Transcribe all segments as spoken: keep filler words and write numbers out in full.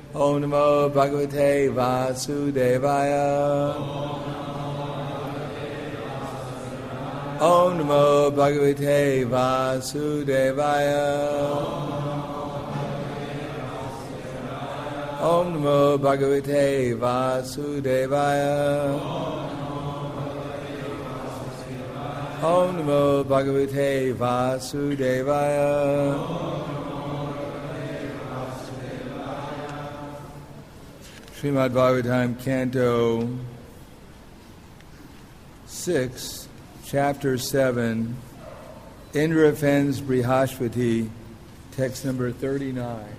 Om Namo Bhagavate Vasudevaya. Om Namo Bhagavate Vasudevaya. Om Namo Bhagavate Vasudevaya. Om Namo Bhagavate Vasudevaya. Srimad Bhagavatam, Canto six, Chapter seven, Indra offends Brihaspati, text number thirty-nine.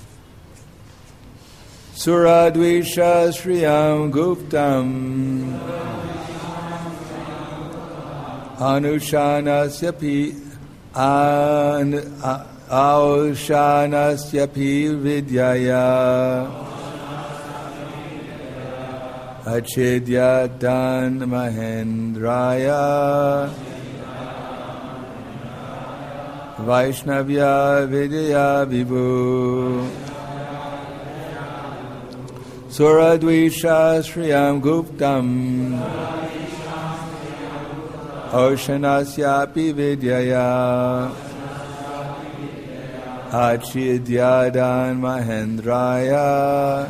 Suradvisha Sriyam Guptam Anushanasyapi Aushanasyapi Vidyaya Achidyatan Mahendraya Vaishnavya Vidya Vibhu Suradvisha Sriyam Guptam Oshanasyapi Vidyaya Achidyadan Mahendraya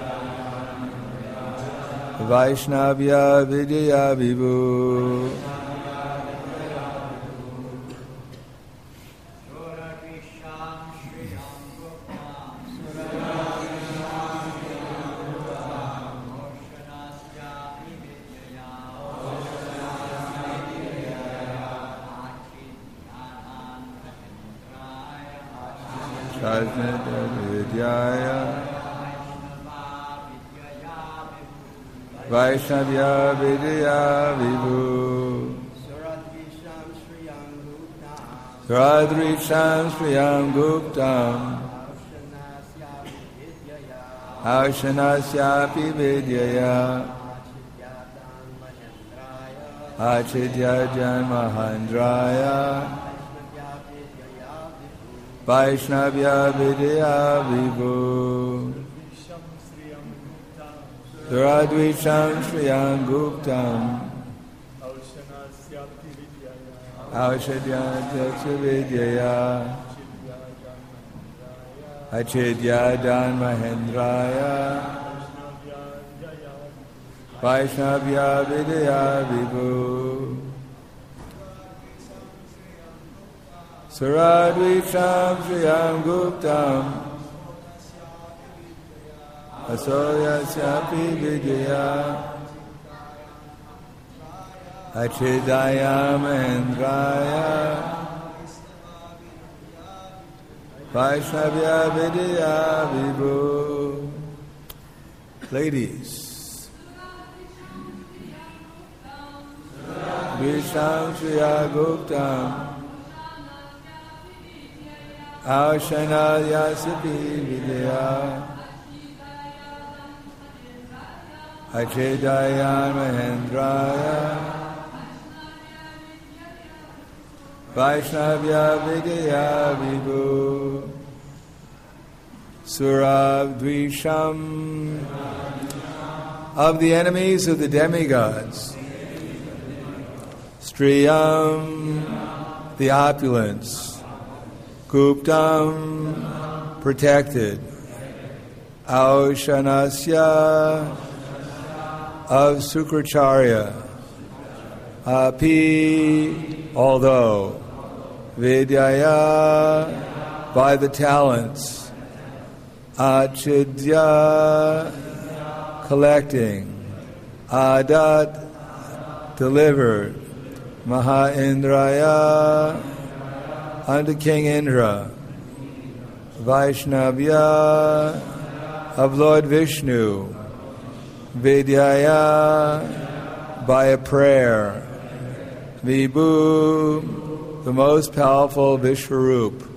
Vaishnavya Vidya Vibhu. Vaishnavya Vidya Vibhu. Suradrisham Sriyam Guptam Aushanasyapi Vidyaya Achidyajan Mahendraya Vaishnavya Vidya Vibhu. Suradvisham Sriyam Guptam Aushadhyanataksa Vidyaya Achidyadan Mahendraya Vaishnavya Vidya Vibhu. Suradvisham Sriyam Guptam Asoyasyapi Vidyaya Achidaya Mahendraya Vaishnavya Vidya Vibhu. Ladies, Visham Shriya Guptam Aushanasyapi Vidyaya Achidaya Mahendraya Vaishnavya Vidya Vibhu. Suradvisham, of the enemies of the demigods. Striyam, the opulence. Guptam, protected. Aushanasya, of Sukracharya. Api, although. Vidyaya, by the talents. Achidya, collecting. Adat, delivered. Mahaindraya, unto King Indra. Vaishnavya, of Lord Vishnu. Vidyaya, by a prayer. Vibhu, the most powerful Vishwarup.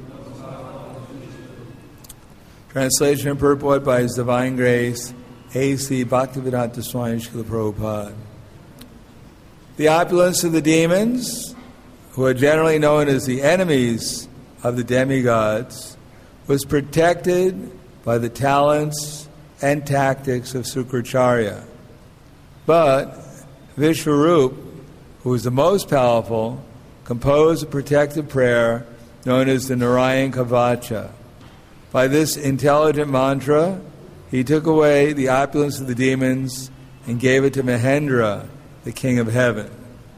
Translation and purport by His Divine Grace, A C Bhaktivedanta Swami Srila Prabhupada. The opulence of the demons, who are generally known as the enemies of the demigods, was protected by the talents and tactics of Sukracharya. But Vishwarup, who is the most powerful, composed a protective prayer known as the Narayan Kavacha. By this intelligent mantra, he took away the opulence of the demons and gave it to Mahendra, the king of heaven.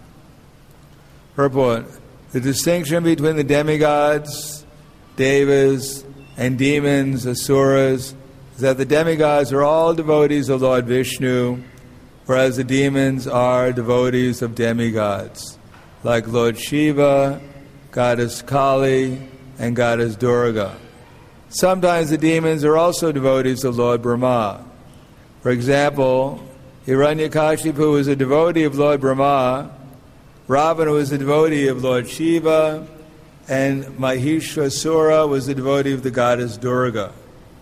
Purport: the distinction between the demigods, devas, and demons, asuras, is that the demigods are all devotees of Lord Vishnu, whereas the demons are devotees of demigods, like Lord Shiva, Goddess Kali, and Goddess Durga. Sometimes the demons are also devotees of Lord Brahma. For example, Hiranyakashipu is a devotee of Lord Brahma, Ravana was a devotee of Lord Shiva, and Mahishasura was a devotee of the goddess Durga.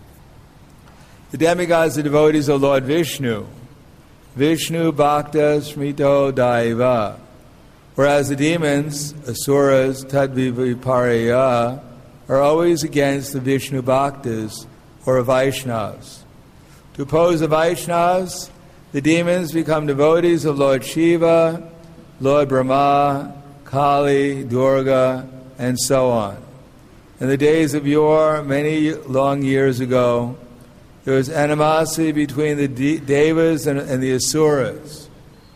The demigods are devotees of Lord Vishnu, Vishnu Bhakta Smrito Daiva, whereas the demons, asuras, Tadviviparaya, are always against the Vishnu Bhaktas or Vaishnavas. To oppose the Vaishnavas, the demons become devotees of Lord Shiva, Lord Brahma, Kali, Durga, and so on. In the days of yore, many long years ago, there was animosity between the de- devas and, and the asuras.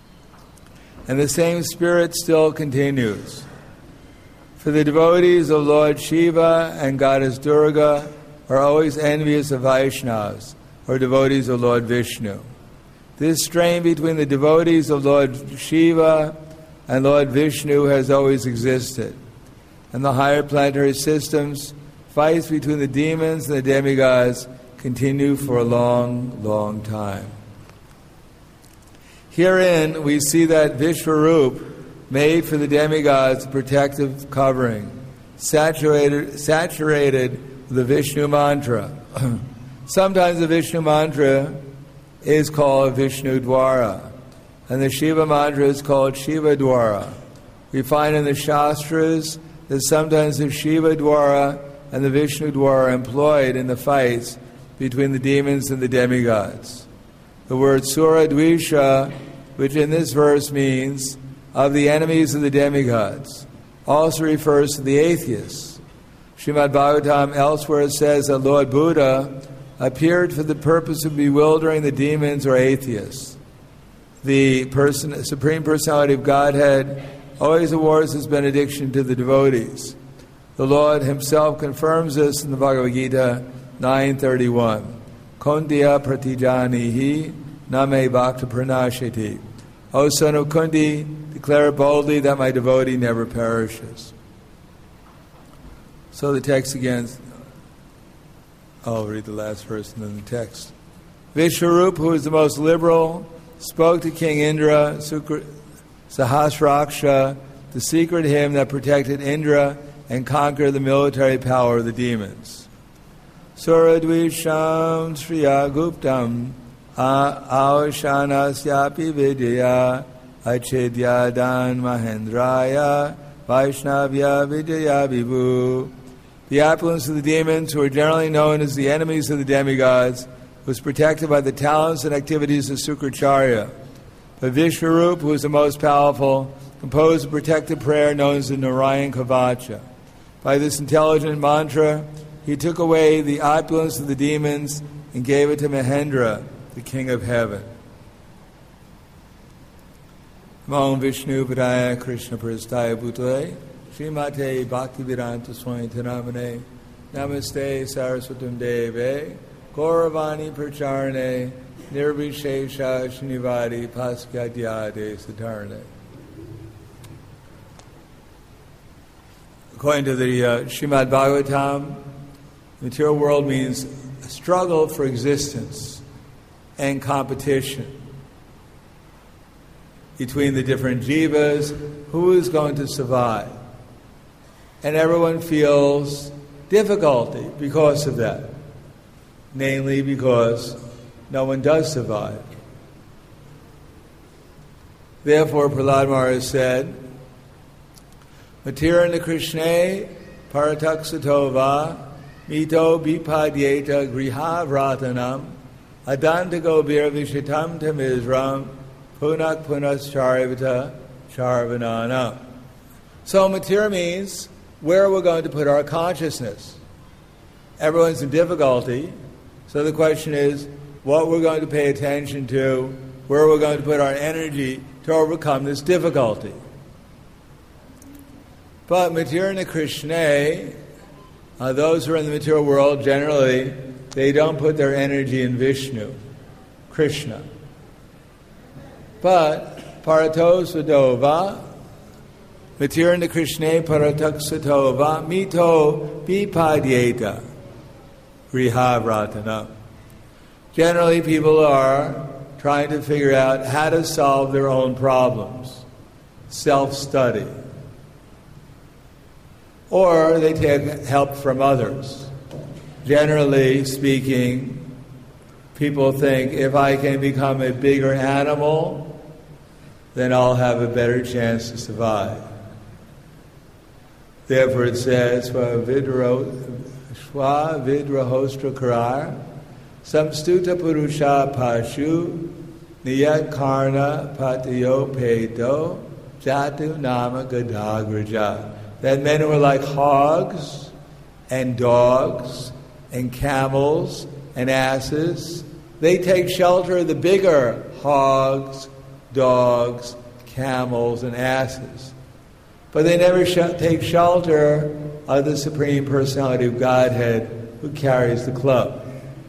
And the same spirit still continues. For the devotees of Lord Shiva and Goddess Durga are always envious of Vaishnavas, or devotees of Lord Vishnu. This strain between the devotees of Lord Shiva and Lord Vishnu has always existed. And the higher planetary systems, fights between the demons and the demigods continue for a long, long time. Herein we see that Vishwarup made for the demigods a protective covering, saturated, saturated with the Vishnu mantra. Sometimes the Vishnu mantra is called Vishnu Dwara, and the Shiva mantra is called Shiva Dwara. We find in the Shastras that sometimes the Shiva Dwara and the Vishnu Dwara are employed in the fights between the demons and the demigods. The word Sura Dvisha, which in this verse means of the enemies of the demigods, also refers to the atheists. Srimad Bhagavatam elsewhere says that Lord Buddha appeared for the purpose of bewildering the demons or atheists. The person, Supreme Personality of Godhead always awards his benediction to the devotees. The Lord himself confirms this in the Bhagavad Gita nine thirty-one. Kundya pratijanihi name bhakta pranashati. O son of Kundi, declare boldly that my devotee never perishes. So the text again, I'll read the last verse and then the text. Vishwarup, who is the most liberal, spoke to King Indra, Sukra, Sahasraksha, the secret hymn that protected Indra and conquered the military power of the demons. Suradvisham Sriya Guptam Aushanasyapi Vidya Achidyadan Mahendraya Vaishnavya Vidya Vibhu. The opulence of the demons, who are generally known as the enemies of the demigods, was protected by the talents and activities of Sukracharya. But Vishwarup, who is the most powerful, composed a protective prayer known as the Narayan Kavacha. By this intelligent mantra, he took away the opulence of the demons and gave it to Mahendra, the king of heaven. Namo Vishnu Padaya Krishna Prastaya Bhutale Srimate Bhaktivedanta Swami Tanamane Namaste Saraswatam Deve Gauravani Pracharane Nirvishesha Shnivadi Paskadyade Satarne. According to the uh, Srimad Bhagavatam, the material world means a struggle for existence and competition between the different jivas, who is going to survive. And everyone feels difficulty because of that, namely because no one does survive. Therefore, Prahlad Maharaj said, Matirana Krishna Parataksatova Mito Bipadyeta Griha Vratanam Adantago Birvishitam Tamizram Punak Punas Charivata Charvanana. So Matir means where we're going to put our consciousness. Everyone's in difficulty, so the question is what we're going to pay attention to, where we're going to put our energy to overcome this difficulty. But Matirna Krishna, uh, those who are in the material world, generally, they don't put their energy in Vishnu, Krishna. But Paratosvadova, Matirna Krishna Parataksatova, Mito Bipadyeta, Grihavratana. Generally, people are trying to figure out how to solve their own problems, self-study. Or they take help from others. Generally speaking, people think if I can become a bigger animal, then I'll have a better chance to survive. Therefore it says, Shwa vidrahostra karar, samstuta purusha pashu, niyat karna patiyo peto, jatu nama gadagraja. That men who are like hogs and dogs and camels and asses, they take shelter of the bigger hogs, dogs, camels, and asses. But they never sh- take shelter of the Supreme Personality of Godhead who carries the club.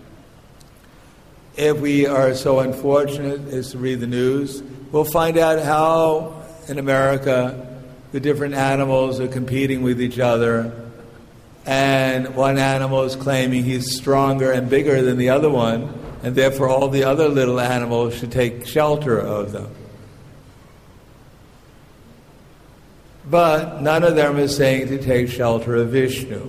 If we are so unfortunate as to read the news, we'll find out how in America the different animals are competing with each other, and one animal is claiming he's stronger and bigger than the other one, and therefore all the other little animals should take shelter of them. But none of them is saying to take shelter of Vishnu.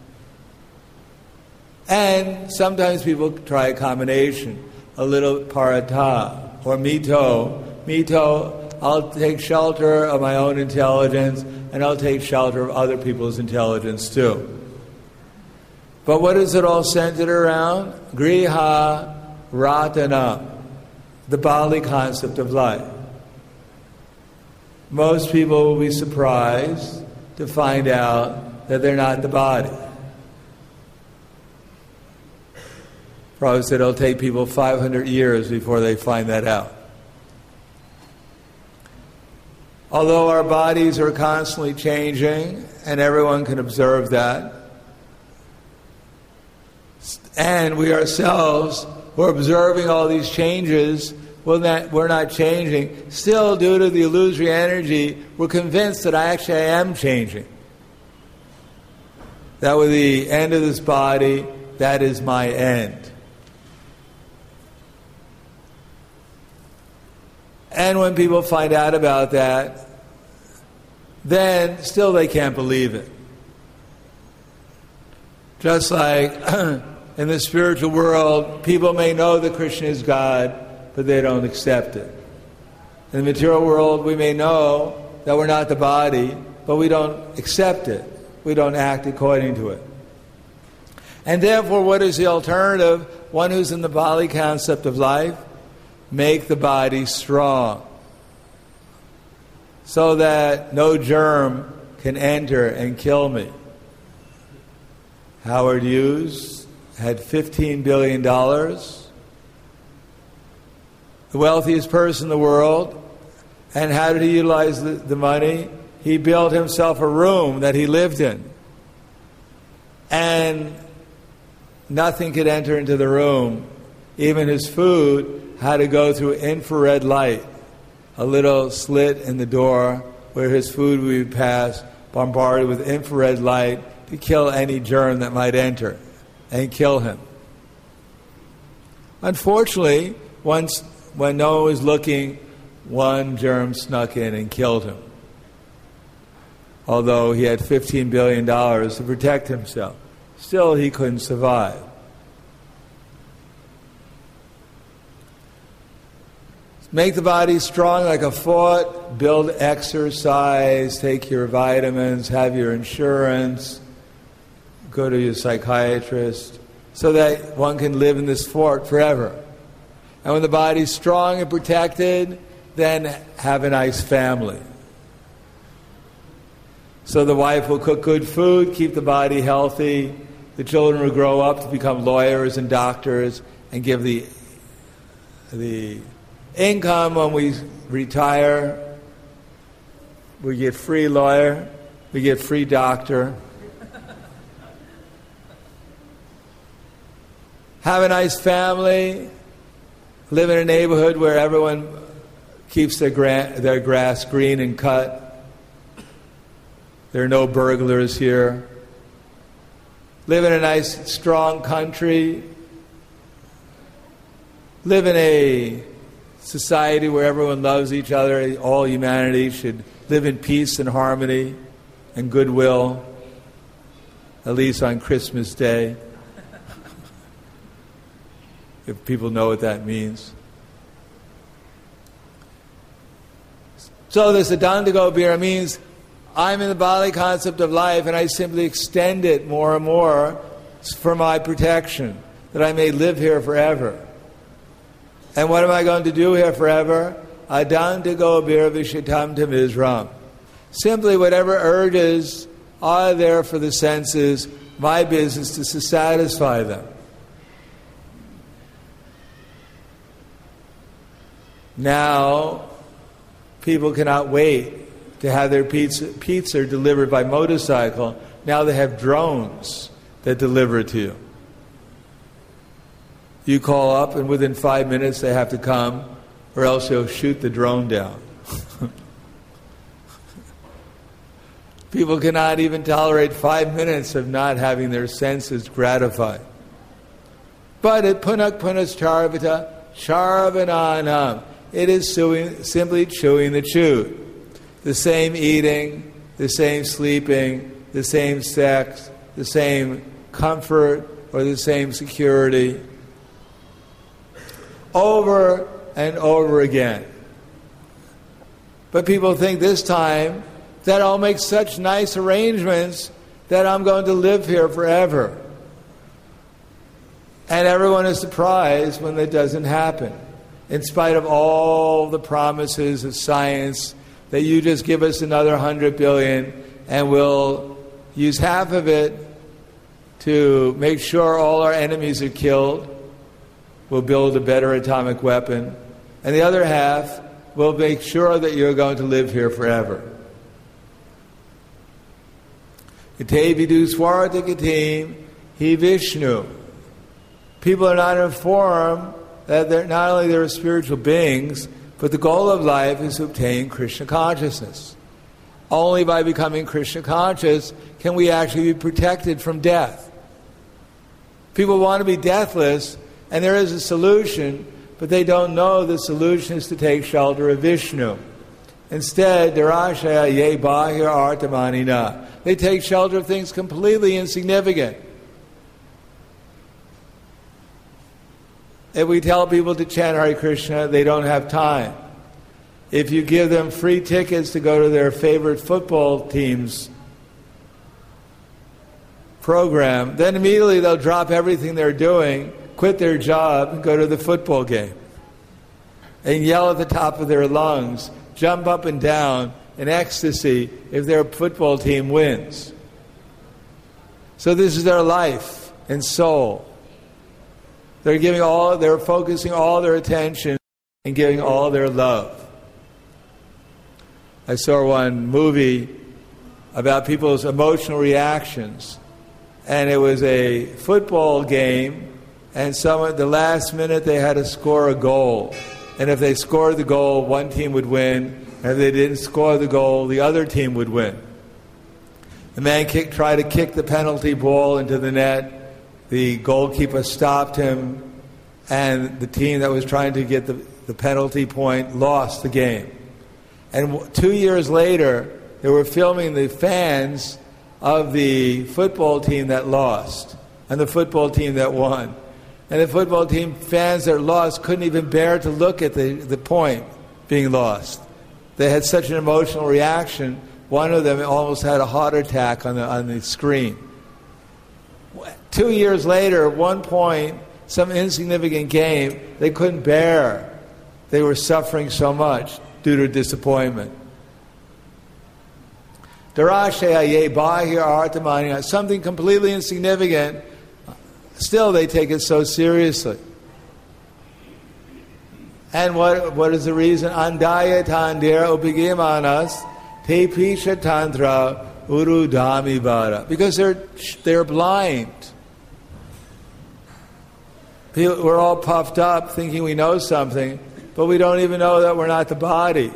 And sometimes people try a combination, a little parata or mito. Mito, I'll take shelter of my own intelligence, and I'll take shelter of other people's intelligence too. But what is it all centered around? Griha Ratana, the Bali concept of life. Most people will be surprised to find out that they're not the body. Prabhupada said it'll take people five hundred years before they find that out. Although our bodies are constantly changing, and everyone can observe that, and we ourselves who are observing all these changes, well, that we're not changing. Still, due to the illusory energy, we're convinced that I actually am changing. That with the end of this body, that is my end. And when people find out about that, then still they can't believe it. Just like in the spiritual world, people may know that Krishna is God, but they don't accept it. In the material world, we may know that we're not the body, but we don't accept it. We don't act according to it. And therefore, what is the alternative? One who's in the Bali concept of life, make the body strong so that no germ can enter and kill me. Howard Hughes had fifteen billion dollars, the wealthiest person in the world, and how did he utilize the, the money? He built himself a room that he lived in, and nothing could enter into the room. Even his food had to go through infrared light, a little slit in the door where his food would pass, bombarded with infrared light to kill any germ that might enter and kill him. Unfortunately, once when no one was looking, one germ snuck in and killed him. Although he had fifteen billion dollars to protect himself, still he couldn't survive. Make the body strong like a fort, build exercise, take your vitamins, have your insurance, go to your psychiatrist, so that one can live in this fort forever. And when the body's strong and protected, then have a nice family. So the wife will cook good food, keep the body healthy. The children will grow up to become lawyers and doctors and give the, the income when we retire. We get free lawyer, we get free doctor. Have a nice family, live in a neighborhood where everyone keeps their, gra- their grass green and cut. There are no burglars here. Live in a nice, strong country. Live in a society where everyone loves each other. All humanity should live in peace and harmony and goodwill, at least on Christmas Day, if people know what that means. So this Adantago Bira means I'm in the Bali concept of life, and I simply extend it more and more for my protection, that I may live here forever. And what am I going to do here forever? Adantago Bira Vishitam Tamizram. Simply whatever urges are there for the senses, my business is to satisfy them. Now, people cannot wait to have their pizza, pizza delivered by motorcycle. Now they have drones that deliver it to you. You call up and within five minutes they have to come, or else they'll shoot the drone down. People cannot even tolerate five minutes of not having their senses gratified. But at Punak Punas Charvata Charvananam, it is chewing, simply chewing the chew. The same eating, the same sleeping, the same sex, the same comfort, or the same security. Over and over again. But people think this time that I'll make such nice arrangements that I'm going to live here forever. And everyone is surprised when that doesn't happen. In spite of all the promises of science that you just give us another hundred billion and we'll use half of it to make sure all our enemies are killed. We'll build a better atomic weapon. And the other half will make sure that you're going to live here forever. Kate vidu swarata katim he Vishnu. People are not informed that they're not only they're spiritual beings, but the goal of life is to obtain Krishna consciousness. Only by becoming Krishna conscious can we actually be protected from death. People want to be deathless, and there is a solution, but they don't know the solution is to take shelter of Vishnu. Instead, Darashaya ye bahir artamanina. They take shelter of things completely insignificant. If we tell people to chant Hare Krishna, they don't have time. If you give them free tickets to go to their favorite football team's program, then immediately they'll drop everything they're doing, quit their job, and go to the football game. And yell at the top of their lungs, jump up and down in ecstasy if their football team wins. So this is their life and soul. They're giving all, they're focusing all their attention and giving all their love. I saw one movie about people's emotional reactions, and it was a football game, and someone at the last minute they had to score a goal. And if they scored the goal, one team would win, and if they didn't score the goal, the other team would win. The man kicked, tried to kick the penalty ball into the net. The goalkeeper stopped him, and the team that was trying to get the, the penalty point lost the game. And w- two years later, they were filming the fans of the football team that lost and the football team that won. And the football team fans that lost couldn't even bear to look at the, the point being lost. They had such an emotional reaction, one of them almost had a heart attack on the, on the screen. Two years later, at one point, some insignificant game, they couldn't bear. They were suffering so much due to disappointment. Something completely insignificant, still they take it so seriously. And what what is the reason? Andaya tandira upigimanas te pisha tantra urudami vara. Because they're they're blind. We're all puffed up thinking we know something, but we don't even know that we're not the body.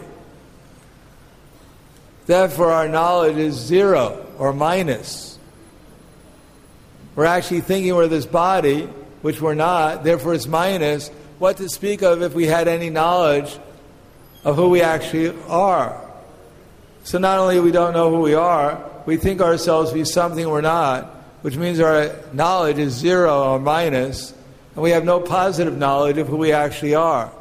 Therefore, our knowledge is zero or minus. We're actually thinking we're this body, which we're not, therefore it's minus. What to speak of if we had any knowledge of who we actually are? So not only we don't know who we are, we think ourselves to be something we're not, which means our knowledge is zero or minus, and we have no positive knowledge of who we actually are.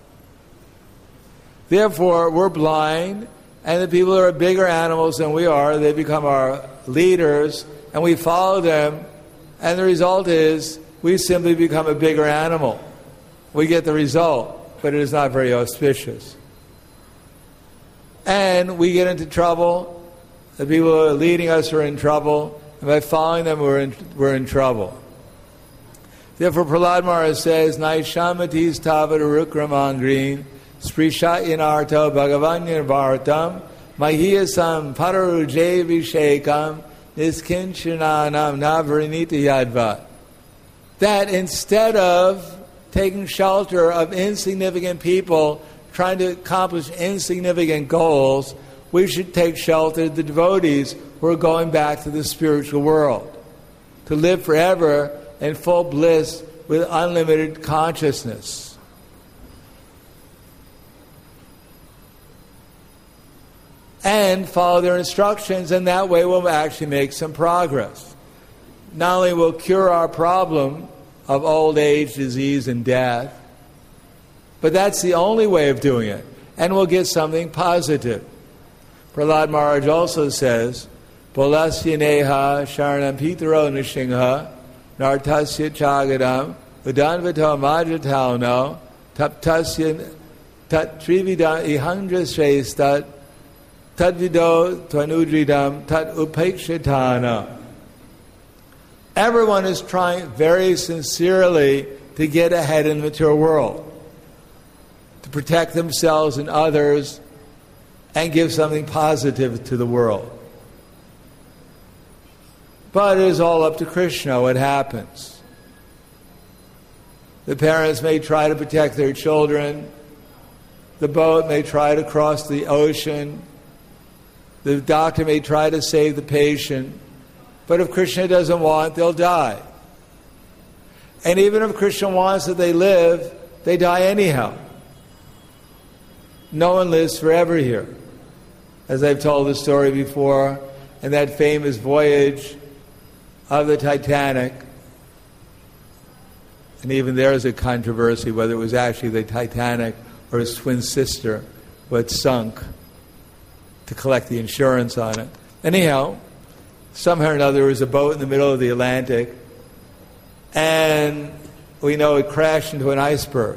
Therefore, we're blind, and the people who are bigger animals than we are, they become our leaders, and we follow them, and the result is we simply become a bigger animal. We get the result, but it is not very auspicious. And we get into trouble. The people who are leading us are in trouble, and by following them, we're in, we're in trouble. Therefore, Prahlad Maharaj says, Naishamatis tavad urukramangrin sprishat yanarto bhagavanyan vartam mahiyasam pararuje vishekam niskinchananam navarinita yadva. That instead of taking shelter of insignificant people trying to accomplish insignificant goals, we should take shelter of the devotees who are going back to the spiritual world, to live forever in full bliss with unlimited consciousness. And follow their instructions, and that way we'll actually make some progress. Not only will cure our problem of old age, disease, and death, but that's the only way of doing it, and we'll get something positive. Prahlad Maharaj also says, Bolasya neha sharanam pitaro nishingha nartasya chagadam udanvato majatauno taptasya tatrividam ihandra srestat tadvido tvanudridam tat upekshatana. Everyone is trying very sincerely to get ahead in the material world, to protect themselves and others, and give something positive to the world. But it is all up to Krishna what happens. The parents may try to protect their children. The boat may try to cross the ocean. The doctor may try to save the patient. But if Krishna doesn't want, they'll die. And even if Krishna wants that they live, they die anyhow. No one lives forever here. As I've told the story before, in that famous voyage of the Titanic, and even there is a controversy whether it was actually the Titanic or his twin sister who had sunk to collect the insurance on it. Anyhow, somehow or another there was a boat in the middle of the Atlantic, and we know it crashed into an iceberg.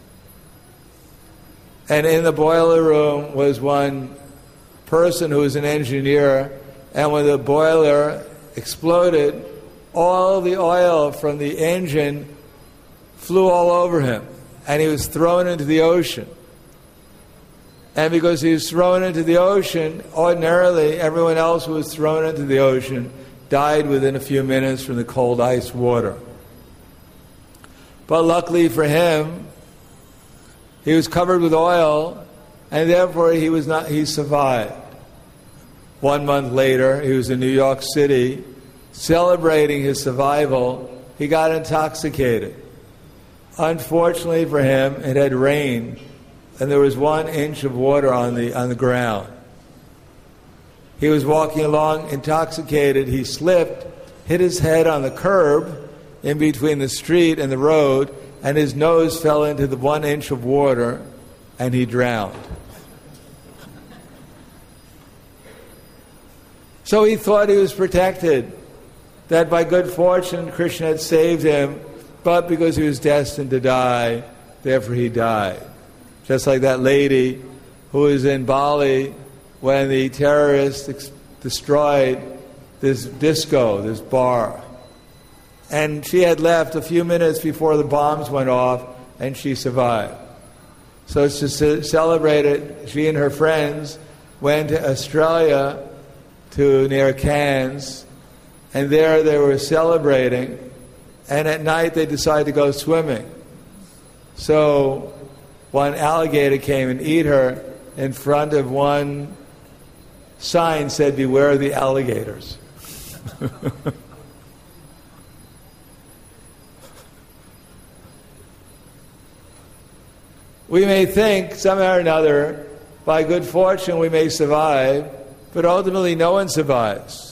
And in the boiler room was one person who was an engineer, and when the boiler exploded, all the oil from the engine flew all over him, and he was thrown into the ocean. And because he was thrown into the ocean, ordinarily everyone else who was thrown into the ocean died within a few minutes from the cold ice water. But luckily for him, he was covered with oil, and therefore he was not. He survived. One month later, he was in New York City, celebrating his survival. He got intoxicated. Unfortunately for him, it had rained, and there was one inch of water on the on the ground. He was walking along intoxicated. He slipped, hit his head on the curb in between the street and the road, and his nose fell into the one inch of water, and he drowned. So he thought he was protected, that by good fortune Krishna had saved him, but because he was destined to die, therefore he died. Just like that lady who was in Bali when the terrorists ex- destroyed this disco, this bar. And she had left a few minutes before the bombs went off, and she survived. So to ce- celebrate it, she and her friends went to Australia, to near Cairns, and there they were celebrating, and at night they decided to go swimming. So one alligator came and ate her in front of one sign said, "Beware the alligators." We may think somehow or another, by good fortune we may survive, but ultimately no one survives.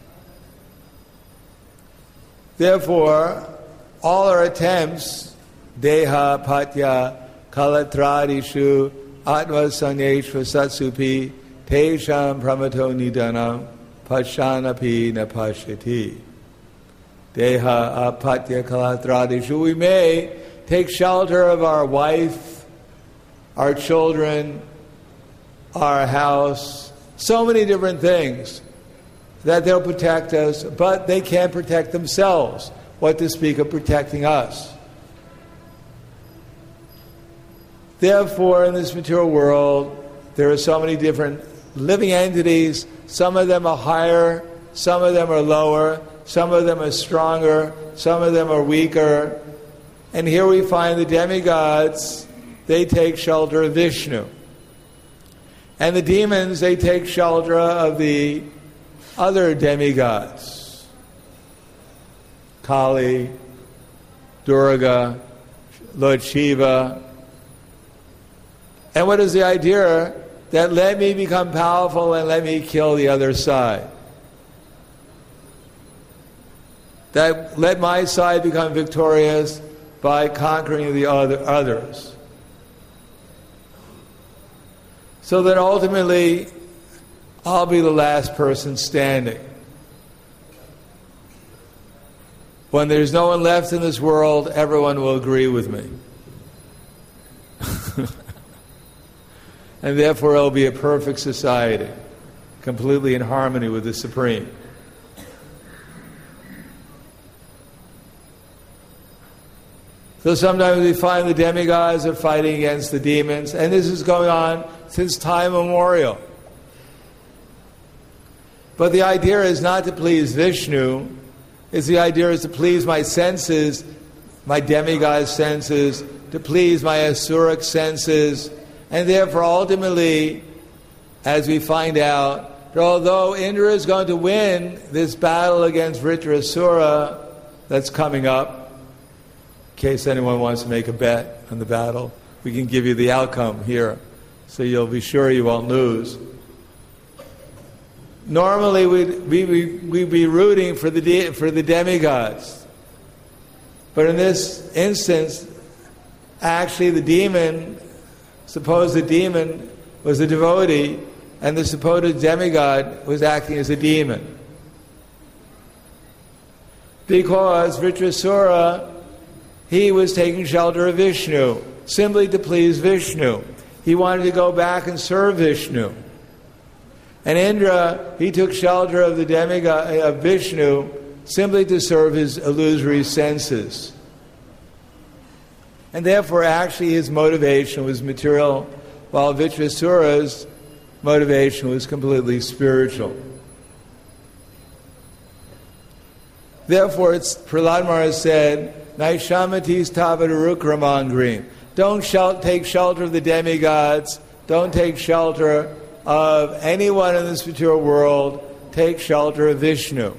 Therefore, all our attempts, deha, patya, kalatradishu, atma sanyeshva satsupi, tesham pramato nidanam, pashanapi napashati. Deha, apatya, kalatradishu. We may take shelter of our wife, our children, our house, so many different things that they'll protect us, but they can't protect themselves. What to speak of protecting us? Therefore, in this material world, there are so many different living entities. Some of them are higher, some of them are lower, some of them are stronger, some of them are weaker. And here we find the demigods, they take shelter of Vishnu. And the demons, they take shelter of the other demigods. Kali, Durga, Lord Shiva. And what is the idea? That let me become powerful and let me kill the other side. That let my side become victorious by conquering the other others. So that ultimately, I'll be the last person standing. When there's no one left in this world, everyone will agree with me. And therefore, it'll be a perfect society, completely in harmony with the Supreme. So sometimes we find the demigods are fighting against the demons, and this is going on since time immemorial. But the idea is not to please Vishnu, is the idea is to please my senses, my demigod senses, to please my asuric senses, and therefore ultimately, as we find out, that although Indra is going to win this battle against Vritrasura that's coming up, in case anyone wants to make a bet on the battle, we can give you the outcome here, so you'll be sure you won't lose. Normally, we'd, we, we, we'd be rooting for the, de- for the demigods. But in this instance, actually the demon, suppose the demon was a devotee, and the supposed demigod was acting as a demon. Because Vritrasura, he was taking shelter of Vishnu, simply to please Vishnu. He wanted to go back and serve Vishnu. And Indra, he took shelter of the demigod of Vishnu simply to serve his illusory senses. And therefore, actually, his motivation was material, while Vritrasura's motivation was completely spiritual. Therefore, it's Prahlad Maharaj said, Naishamatis tavadarukramangrim. Don't shel- take shelter of the demigods. Don't take shelter of anyone in this material world. Take shelter of Vishnu.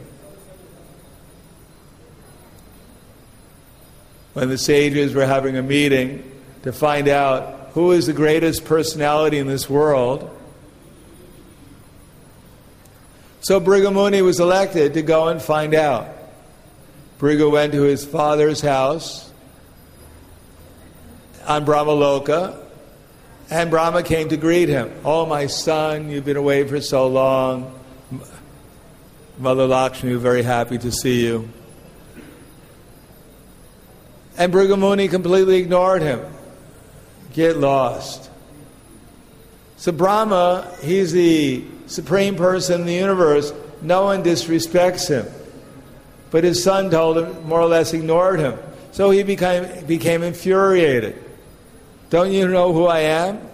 When the sages were having a meeting to find out who is the greatest personality in this world, so Bhrigu Muni was elected to go and find out. Bhrigu went to his father's house on Brahmaloka, and Brahma came to greet him. Oh, my son, you've been away for so long. Mother Lakshmi, very happy to see you. And Bhrigu Muni completely ignored him. Get lost. So Brahma, he's the supreme person in the universe. No one disrespects him. But his son told him, more or less ignored him. So he became, became infuriated. Don't you know who I am?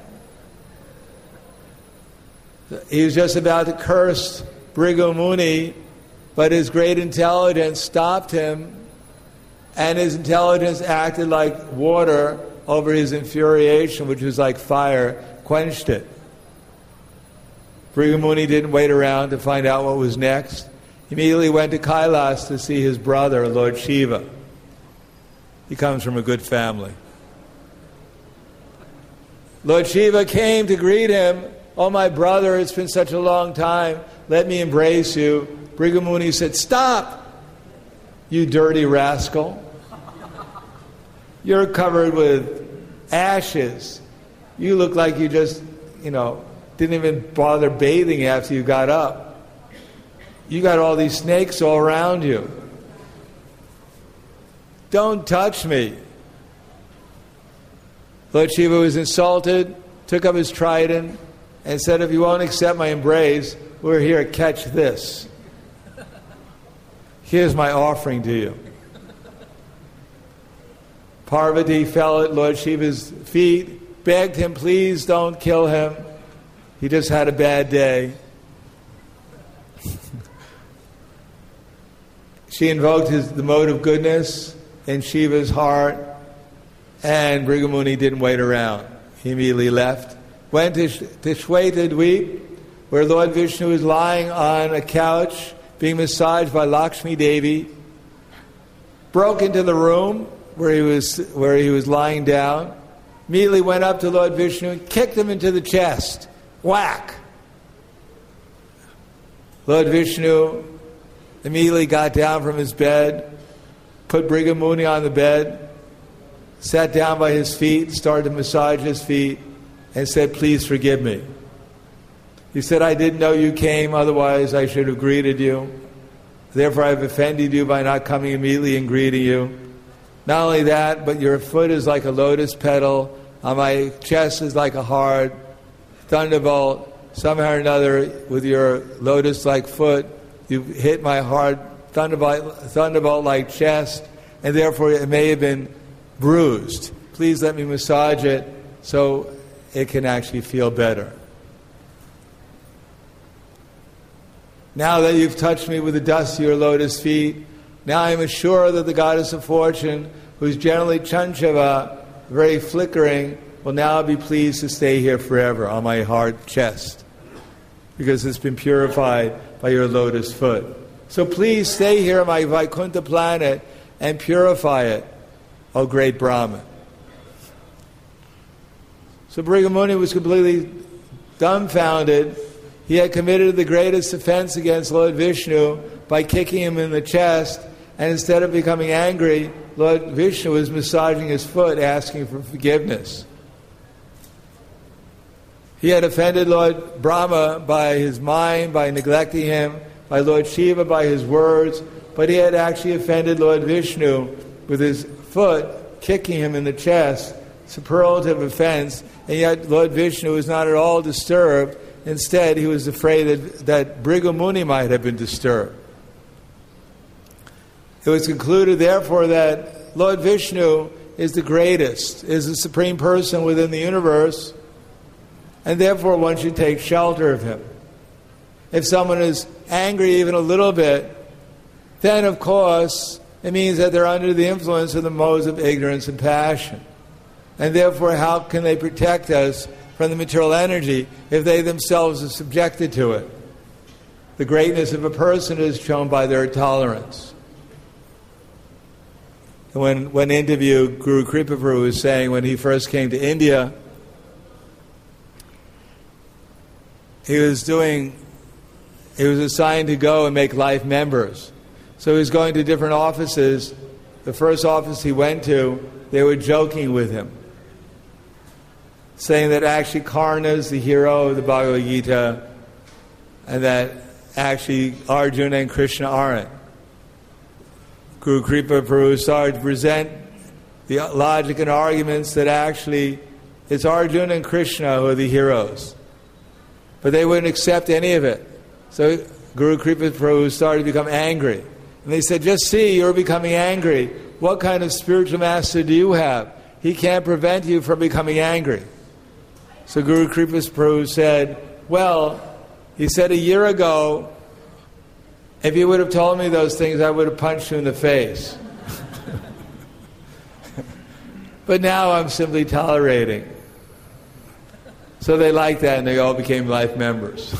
He was just about to curse Bhrigu Muni, but his great intelligence stopped him, and his intelligence acted like water over his infuriation, which was like fire, quenched it. Bhrigu Muni didn't wait around to find out what was next. He immediately went to Kailas to see his brother, Lord Shiva. He comes from a good family. Lord Shiva came to greet him. Oh, my brother, it's been such a long time. Let me embrace you. Bhrigu Muni said, stop, you dirty rascal. You're covered with ashes. You look like you just, you know, didn't even bother bathing after you got up. You got all these snakes all around you. Don't touch me. Lord Shiva was insulted, took up his trident, and said, if you won't accept my embrace, we're here, catch this. Here's my offering to you. Parvati fell at Lord Shiva's feet, begged him, please don't kill him. He just had a bad day. She invoked his, the mode of goodness in Shiva's heart, and Bhrigu Muni didn't wait around. He immediately left. Went to, to Shweta Dweep, where Lord Vishnu was lying on a couch, being massaged by Lakshmi Devi. Broke into the room where he was where he was lying down. Immediately went up to Lord Vishnu and kicked him into the chest. Whack! Lord Vishnu immediately got down from his bed, put Bhrigu Muni on the bed, sat down by his feet, started to massage his feet, and said, please forgive me. He said, I didn't know you came, otherwise I should have greeted you. Therefore I have offended you by not coming immediately and greeting you. Not only that, but your foot is like a lotus petal, on my chest is like a hard thunderbolt. Somehow or another, with your lotus-like foot, you hit my hard thunderbolt, thunderbolt-like chest, and therefore it may have been bruised. Please let me massage it so it can actually feel better. Now that you've touched me with the dust of your lotus feet, now I am assured that the goddess of fortune, who is generally Chanchava, very flickering, will now be pleased to stay here forever on my hard chest, because it's been purified by your lotus foot. So please stay here on my Vaikuntha planet and purify it, O great Brahman. So Bhrigu Muni was completely dumbfounded. He had committed the greatest offense against Lord Vishnu by kicking him in the chest, and instead of becoming angry, Lord Vishnu was massaging his foot, asking for forgiveness. He had offended Lord Brahma by his mind, by neglecting him, by Lord Shiva by his words, but he had actually offended Lord Vishnu with his foot, kicking him in the chest, superlative offense, and yet Lord Vishnu was not at all disturbed. Instead, he was afraid that, that Bhrigu Muni might have been disturbed. It was concluded, therefore, that Lord Vishnu is the greatest, is the supreme person within the universe, and therefore one should take shelter of him. If someone is angry even a little bit, then of course it means that they're under the influence of the modes of ignorance and passion. And therefore, how can they protect us from the material energy if they themselves are subjected to it? The greatness of a person is shown by their tolerance. When, when interviewed, Guru Kripa Prabhu was saying when he first came to India, he was doing, he was assigned to go and make life members. So he was going to different offices. The first office he went to, they were joking with him, saying that actually Karna is the hero of the Bhagavad Gita, and that actually Arjuna and Krishna aren't. Guru Kripa Prabhu started to present the logic and arguments that actually it's Arjuna and Krishna who are the heroes. But they wouldn't accept any of it. So Guru Kripa Prabhu started to become angry. And they said, just see, you're becoming angry. What kind of spiritual master do you have? He can't prevent you from becoming angry. So Guru Kripa Prabhu said, well, he said a year ago, if you would have told me those things, I would have punched you in the face. But now I'm simply tolerating. So they liked that and they all became life members.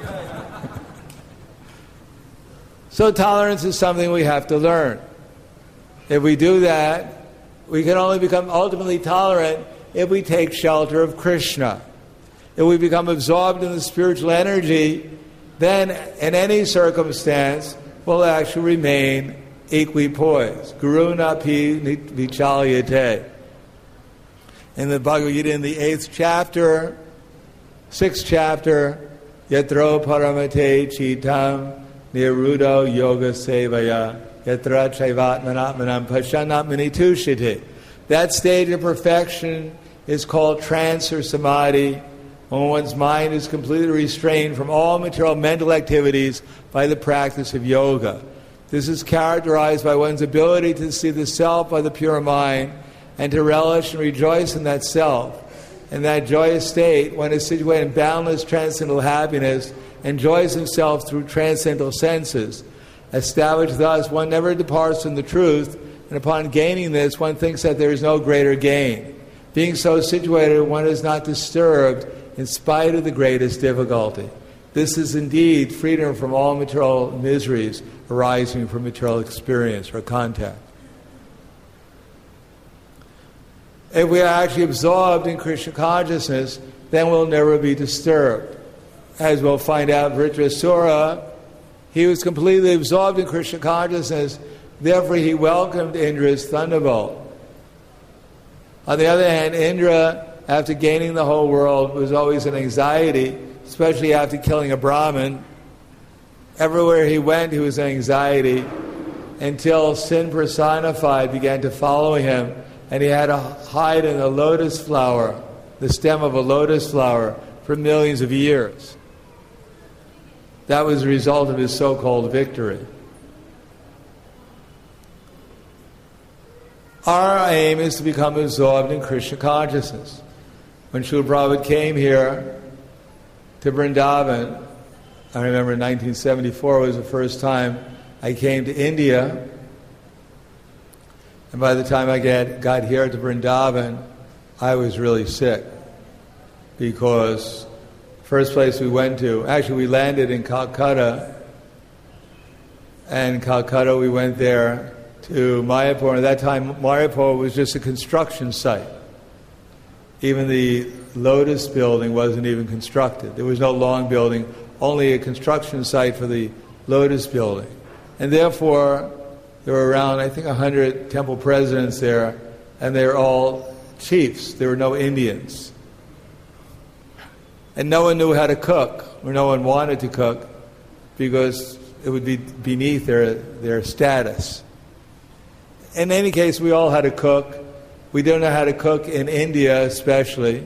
So tolerance is something we have to learn. If we do that, we can only become ultimately tolerant if we take shelter of Krishna. If we become absorbed in the spiritual energy, then in any circumstance, we'll actually remain equipoised. Guruna pi vichalyate. In the Bhagavad Gita, in the eighth chapter, sixth chapter, Yatro paramate chitam nirudo yoga sevaya yatra chaivatmanatmanam pashanatmani tushite. That stage of perfection is called trance or samadhi, when one's mind is completely restrained from all material mental activities by the practice of yoga. This is characterized by one's ability to see the self by the pure mind and to relish and rejoice in that self. In that joyous state, one is situated in boundless transcendental happiness, enjoys himself through transcendental senses. Established thus, one never departs from the truth, and upon gaining this, one thinks that there is no greater gain. Being so situated, one is not disturbed in spite of the greatest difficulty. This is indeed freedom from all material miseries arising from material experience or contact. If we are actually absorbed in Krishna consciousness, then we'll never be disturbed. As we'll find out, Vritrasura, he was completely absorbed in Krishna consciousness, therefore he welcomed Indra's thunderbolt. On the other hand, Indra, after gaining the whole world, was always in anxiety, especially after killing a Brahmin. Everywhere he went, he was in anxiety, until sin personified began to follow him, and he had to hide in a lotus flower, the stem of a lotus flower, for millions of years. That was the result of his so-called victory. Our aim is to become absorbed in Krishna consciousness. When Srila Prabhupada came here to Vrindavan, I remember in nineteen seventy-four was the first time I came to India. And by the time I get, got here to Vrindavan, I was really sick. Because first place we went to, actually we landed in Calcutta. And in Calcutta we went there to Mayapur. And at that time, Mayapur was just a construction site. Even the Lotus building wasn't even constructed. There was no long building, only a construction site for the Lotus building. And therefore, there were around, I think, one hundred temple presidents there, and they were all chiefs. There were no Indians. And no one knew how to cook, or no one wanted to cook, because it would be beneath their, their status. In any case, we all had to cook. We don't know how to cook in India, especially.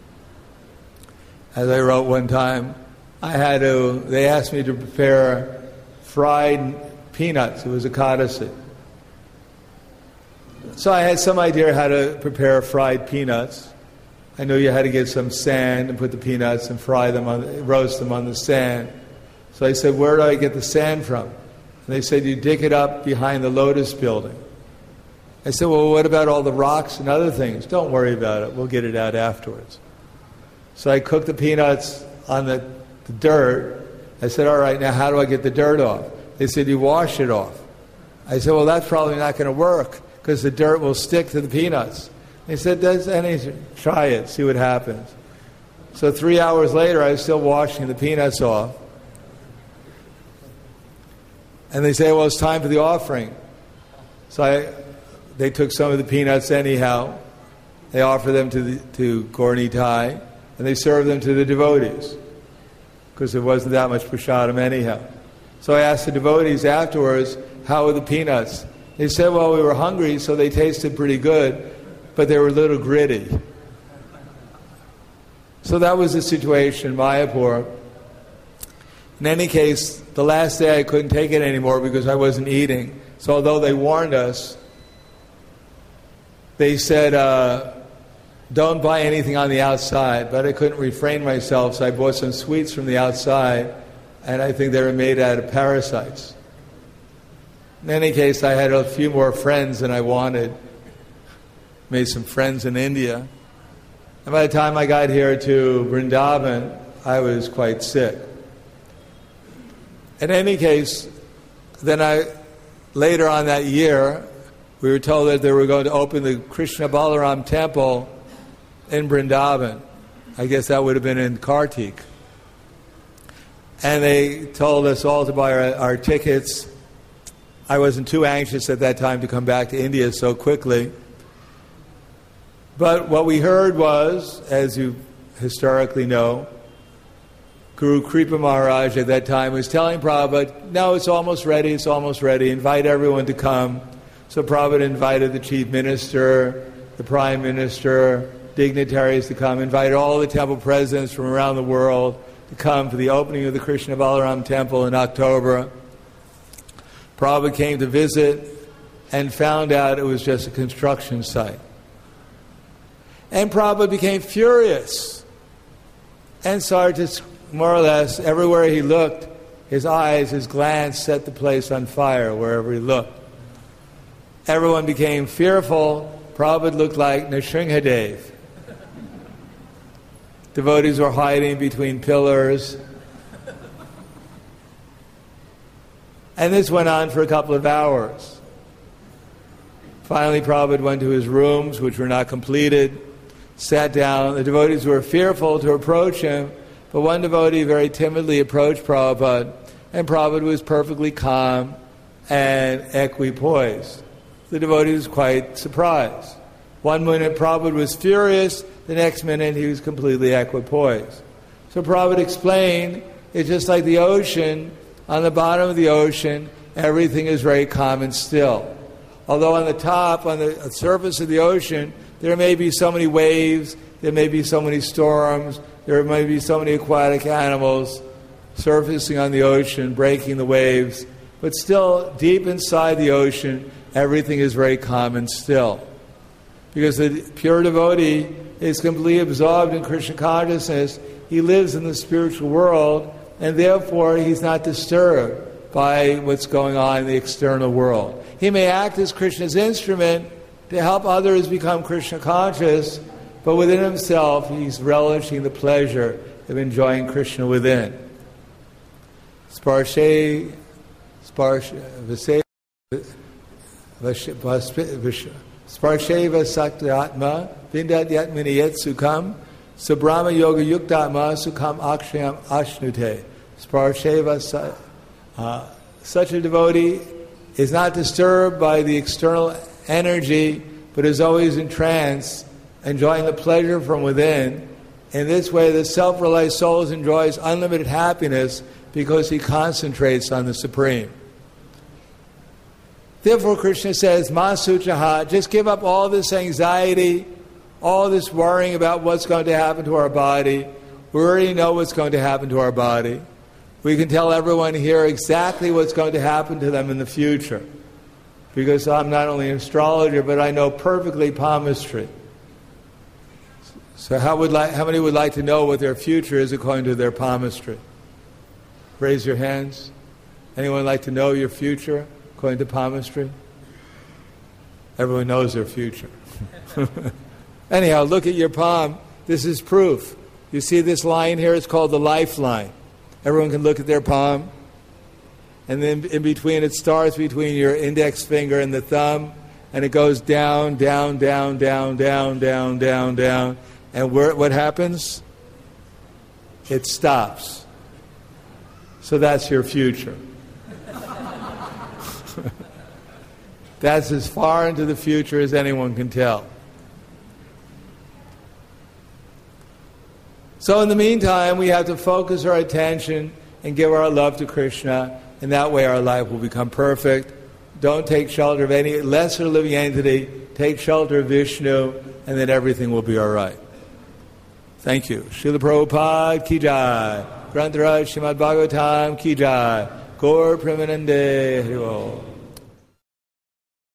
As I wrote one time, I had to, they asked me to prepare fried peanuts. It was Ekadasi. So I had some idea how to prepare fried peanuts. I knew you had to get some sand and put the peanuts and fry them, on, roast them on the sand. So I said, where do I get the sand from? And they said, you dig it up behind the Lotus building. I said, well, what about all the rocks and other things? Don't worry about it. We'll get it out afterwards. So I cooked the peanuts on the, the dirt. I said, all right, now how do I get the dirt off? They said, you wash it off. I said, well, that's probably not going to work because the dirt will stick to the peanuts. They said, does any, try it, see what happens. So three hours later, I was still washing the peanuts off. And they say, well, it's time for the offering. So I, they took some of the peanuts anyhow. They offered them to, the, to Gaura-Nitai, and they served them to the devotees because there wasn't that much prasadam anyhow. So I asked the devotees afterwards, how were the peanuts? They said, well, we were hungry, so they tasted pretty good, but they were a little gritty. So that was the situation in Mayapur. In any case, the last day I couldn't take it anymore because I wasn't eating. So although they warned us, they said, uh, don't buy anything on the outside. But I couldn't refrain myself, so I bought some sweets from the outside, and I think they were made out of parasites. In any case, I had a few more friends than I wanted. Made some friends in India. And by the time I got here to Vrindavan, I was quite sick. In any case, then I, later on that year, we were told that they were going to open the Krishna Balaram temple in Vrindavan. I guess that would have been in Kartik. And they told us all to buy our, our tickets. I wasn't too anxious at that time to come back to India so quickly. But what we heard was, as you historically know, Guru Kripa Maharaj at that time was telling Prabhupada, no, it's almost ready, it's almost ready, invite everyone to come. So Prabhupada invited the chief minister, the prime minister, dignitaries to come, invited all the temple presidents from around the world to come for the opening of the Krishna Balaram temple in October. Prabhupada came to visit and found out it was just a construction site. And Prabhupada became furious and started to, more or less, everywhere he looked, his eyes, his glance set the place on fire wherever he looked. Everyone became fearful. Prabhupada looked like Nrsimhadev. Devotees were hiding between pillars. And this went on for a couple of hours. Finally, Prabhupada went to his rooms, which were not completed, sat down. The devotees were fearful to approach him, but one devotee very timidly approached Prabhupada, and Prabhupada was perfectly calm and equipoised. The devotee was quite surprised. One minute Prabhupada was furious, the next minute he was completely equipoised. So Prabhupada explained, it's just like the ocean. On the bottom of the ocean, everything is very calm and still. Although on the top, on the surface of the ocean, there may be so many waves, there may be so many storms, there may be so many aquatic animals surfacing on the ocean, breaking the waves, but still, deep inside the ocean, everything is very calm and still. Because the pure devotee is completely absorbed in Krishna consciousness, he lives in the spiritual world, and therefore he's not disturbed by what's going on in the external world. He may act as Krishna's instrument to help others become Krishna conscious, but within himself he's relishing the pleasure of enjoying Krishna within. Sparshe, sparshe, vase, sparshe vasaktatma, vindadyatmini yet sukham, Sabrahma yoga yuktatma sukham akshayam ashnute. Sparsheva, uh, such a devotee is not disturbed by the external energy, but is always in trance, enjoying the pleasure from within. In this way, the self-realized soul enjoys unlimited happiness because he concentrates on the Supreme. Therefore, Krishna says, Masuchaha, just give up all this anxiety, all this worrying about what's going to happen to our body. We already know what's going to happen to our body. We can tell everyone here exactly what's going to happen to them in the future. Because I'm not only an astrologer, but I know perfectly palmistry. So how, would li- how many would like to know what their future is according to their palmistry? Raise your hands. Anyone like to know your future according to palmistry? Everyone knows their future. Anyhow, look at your palm. This is proof. You see this line here? It's called the lifeline. Everyone can look at their palm. And then in between, it starts between your index finger and the thumb, and it goes down, down, down, down, down, down, down, down. And where, what happens? It stops. So that's your future. That's as far into the future as anyone can tell. So in the meantime, we have to focus our attention and give our love to Krishna, and that way our life will become perfect. don't take shelter of any lesser living entity, take shelter of Vishnu, and then everything will be all right. Thank you. Srila Prabhupada ki jai. Granth Raj Srimad Bhagavatam ki jai. Gaur Premanande Hari Bol.